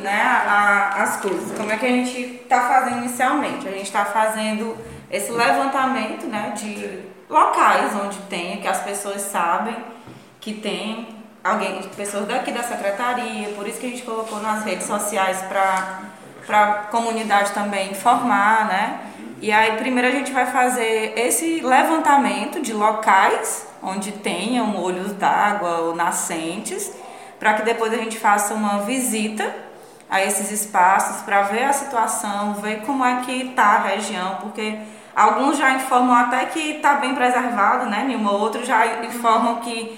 né, as coisas. Como é que a gente está fazendo inicialmente? A gente está fazendo esse levantamento, né, de locais onde tem, que as pessoas sabem que tem alguém, pessoas daqui da secretaria, por isso que a gente colocou nas redes sociais para a comunidade também informar, né? E aí primeiro a gente vai fazer esse levantamento de locais onde tenham olhos d'água ou nascentes, para que depois a gente faça uma visita a esses espaços para ver a situação, ver como é que está a região, porque alguns já informam até que está bem preservado, né? E outros já informam que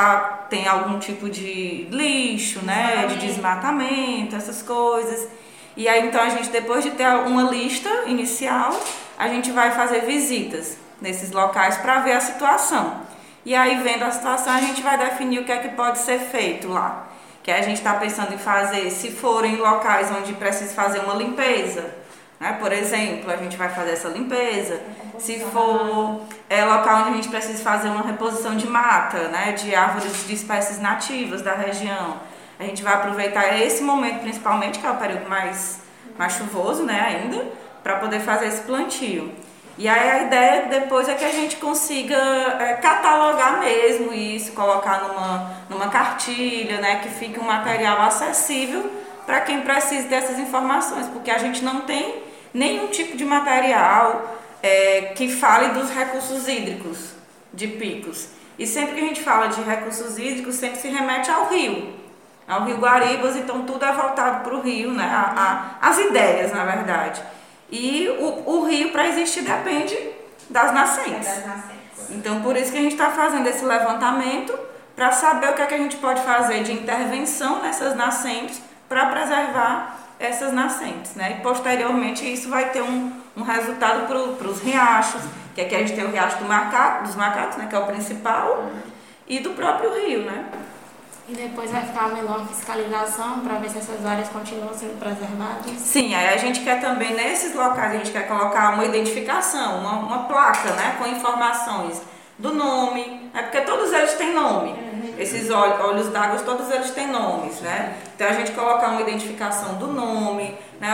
tem algum tipo de lixo, né? De desmatamento, essas coisas. E aí então a gente, depois de ter uma lista inicial, a gente vai fazer visitas nesses locais para ver a situação. E aí, vendo a situação, a gente vai definir o que é que pode ser feito lá. Que a gente está pensando em fazer, se forem locais onde precisa fazer uma limpeza, né? Por exemplo, a gente vai fazer essa limpeza. Se for local onde a gente precisa fazer uma reposição de mata, né? De árvores de espécies nativas da região, a gente vai aproveitar esse momento, principalmente, que é o período mais chuvoso, né, ainda, para poder fazer esse plantio. E aí a ideia depois é que a gente consiga catalogar mesmo isso, colocar numa cartilha, né, que fique um material acessível para quem precisa dessas informações, porque a gente não tem nenhum tipo de material que fale dos recursos hídricos de Picos. E sempre que a gente fala de recursos hídricos, sempre se remete ao Rio Guaribas, então tudo é voltado para o rio, né? As ideias, na verdade. E o rio, para existir, depende das nascentes. Então, por isso que a gente está fazendo esse levantamento, para saber o que é que a gente pode fazer de intervenção nessas nascentes para preservar essas nascentes, né? E posteriormente isso vai ter um resultado para os riachos, que aqui a gente tem o riacho dos macacos, né? Que é o principal, e do próprio rio, né? E depois vai ficar a melhor fiscalização para ver se essas áreas continuam sendo preservadas? Sim, aí a gente quer também, nesses locais, a gente quer colocar uma identificação, uma placa, né, com informações do nome, porque todos eles têm nome. Esses olhos d'água, todos eles têm nomes, né? Então a gente colocar uma identificação do nome, né,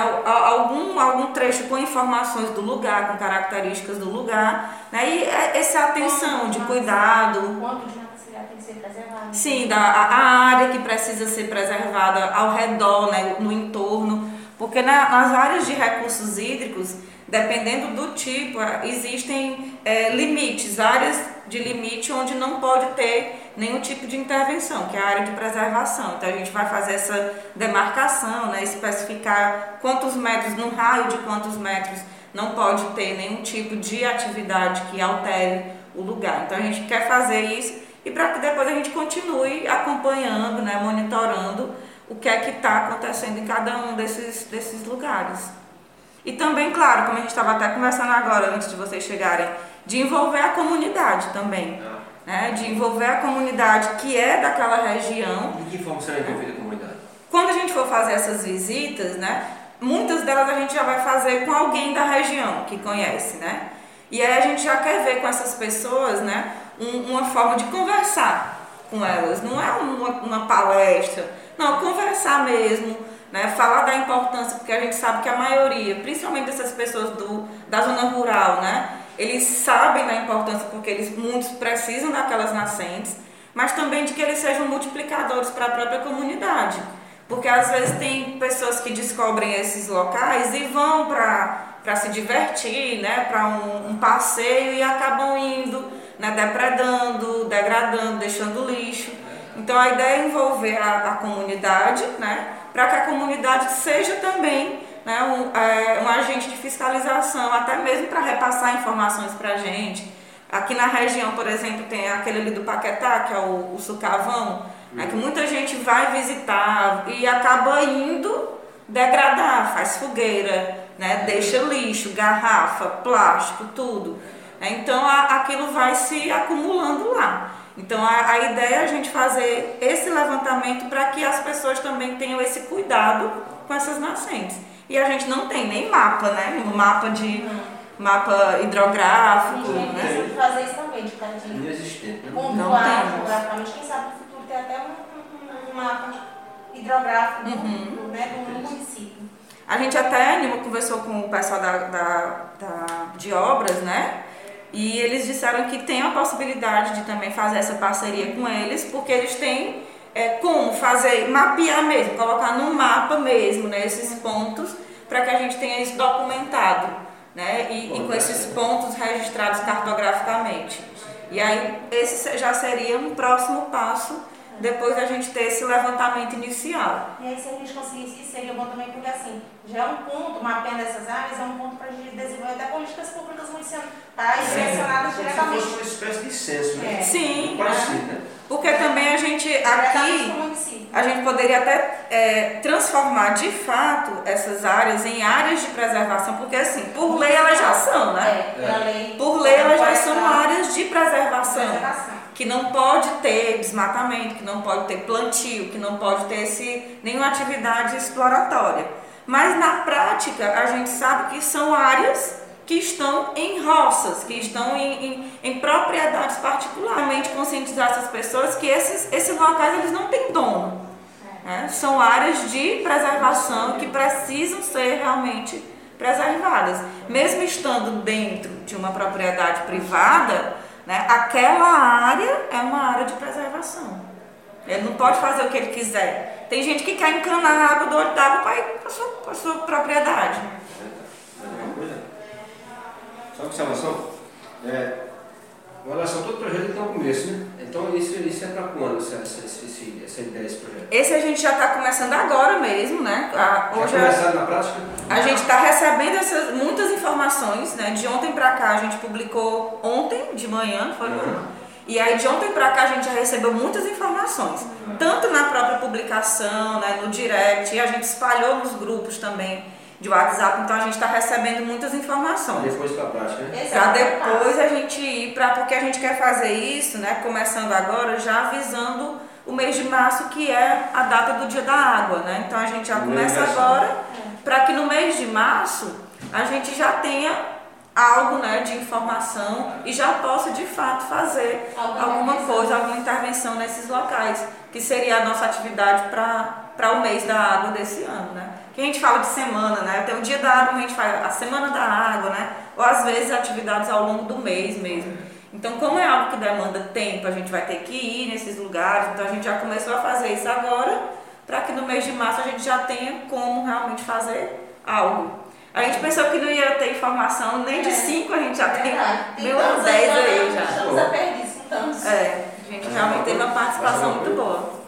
algum trecho com informações do lugar, com características do lugar, né, e essa atenção de cuidado. Tem que ser preservada. Sim, a área que precisa ser preservada ao redor, né, no entorno, porque nas áreas de recursos hídricos, dependendo do tipo, existem limites, áreas de limite onde não pode ter nenhum tipo de intervenção, que é a área de preservação. Então a gente vai fazer essa demarcação, né, especificar quantos metros, no raio de quantos metros não pode ter nenhum tipo de atividade que altere o lugar. Então a gente quer fazer isso, e para que depois a gente continue acompanhando, né, monitorando o que é que está acontecendo em cada um desses lugares. E também, claro, como a gente estava até conversando agora, antes de vocês chegarem, de envolver a comunidade também. Né, de envolver a comunidade que é daquela região. De que forma será envolvida a comunidade? Quando a gente for fazer essas visitas, né, muitas delas a gente já vai fazer com alguém da região que conhece, né? E aí a gente já quer ver com essas pessoas, né, uma forma de conversar com elas, não é uma palestra, não, conversar mesmo, né, falar da importância, porque a gente sabe que a maioria, principalmente dessas pessoas da zona rural, né, eles sabem da importância porque muitos precisam daquelas nascentes, mas também de que eles sejam multiplicadores para a própria comunidade, porque às vezes tem pessoas que descobrem esses locais e vão para se divertir, né, para um passeio e acabam indo, né, degradando, deixando lixo. Então a ideia é envolver a comunidade, né, para que a comunidade seja também, né, um agente de fiscalização, até mesmo para repassar informações para a gente. Aqui na região, por exemplo, tem aquele ali do Paquetá, que é o Sucavão, né, que muita gente vai visitar e acaba indo degradar, faz fogueira, né, deixa lixo, garrafa, plástico, tudo. Então aquilo vai se acumulando lá. Então a ideia é a gente fazer esse levantamento para que as pessoas também tenham esse cuidado com essas nascentes. E a gente não tem nem mapa, né? Mapa hidrográfico. A gente né? tem fazer isso também, de Inexistente. pontuar geograficamente. Quem sabe no futuro ter até um mapa hidrográfico né, do mundo A gente até, Nilma, conversou com o pessoal de obras, né? E eles disseram que tem a possibilidade de também fazer essa parceria com eles, porque eles têm como fazer, mapear mesmo, colocar no mapa mesmo, né, esses pontos, para que a gente tenha isso documentado, né, e com esses pontos registrados cartograficamente. E aí esse já seria um próximo passo, depois da gente ter esse levantamento inicial. E aí, se a gente conseguisse isso, seria bom também, porque assim, já é um ponto, mapeando essas áreas, é um ponto para a gente desenvolver até políticas públicas municipais direcionadas diretamente. Se fosse uma espécie de censo, né? Sim, parecido, né? Porque também a gente aqui, a gente poderia até transformar de fato essas áreas em áreas de preservação, porque assim, por lei elas já são, né? Por lei elas já são áreas de preservação. Que não pode ter desmatamento, que não pode ter plantio, que não pode ter nenhuma atividade exploratória. Mas na prática a gente sabe que são áreas que estão em roças, que estão em propriedades particulares. Conscientizar essas pessoas que esses locais eles não têm dono. Né? São áreas de preservação que precisam ser realmente preservadas. Mesmo estando dentro de uma propriedade privada, né, aquela área é uma área de preservação. Ele não pode fazer o que ele quiser. Tem gente que quer encanar a água do olho d'água para ir para a sua propriedade. Só observação, em relação a todo projeto tem um começo, né? Então isso é para quando essa ideia, esse projeto? Esse a gente já está começando agora mesmo, né? Hoje começado na prática? A gente está recebendo muitas informações, né? De ontem para cá a gente publicou ontem de manhã, foi? E aí de ontem para cá a gente já recebeu muitas informações, tanto na própria publicação, né? No direct, e a gente espalhou nos grupos também de WhatsApp, então a gente está recebendo muitas informações. Depois para a prática, né? Para depois a gente ir porque a gente quer fazer isso, né? Começando agora, já avisando o mês de março, que é a data do Dia da Água, né? Então a gente já começa agora, para que no mês de março a gente já tenha algo, né, de informação e já possa de fato fazer alguma coisa, alguma intervenção nesses locais, que seria a nossa atividade para o mês da água desse ano, né? Que a gente fala de semana, né? Tem o Dia da Água, a gente faz a Semana da Água, né? Ou às vezes atividades ao longo do mês mesmo. Então, como é algo que demanda tempo, a gente vai ter que ir nesses lugares, então a gente já começou a fazer isso agora, para que no mês de março a gente já tenha como realmente fazer algo. A gente pensou que não ia ter informação, nem de 5 a gente já tem umas 10 aí já. Estamos a perder, tantos. A gente realmente teve uma participação muito boa.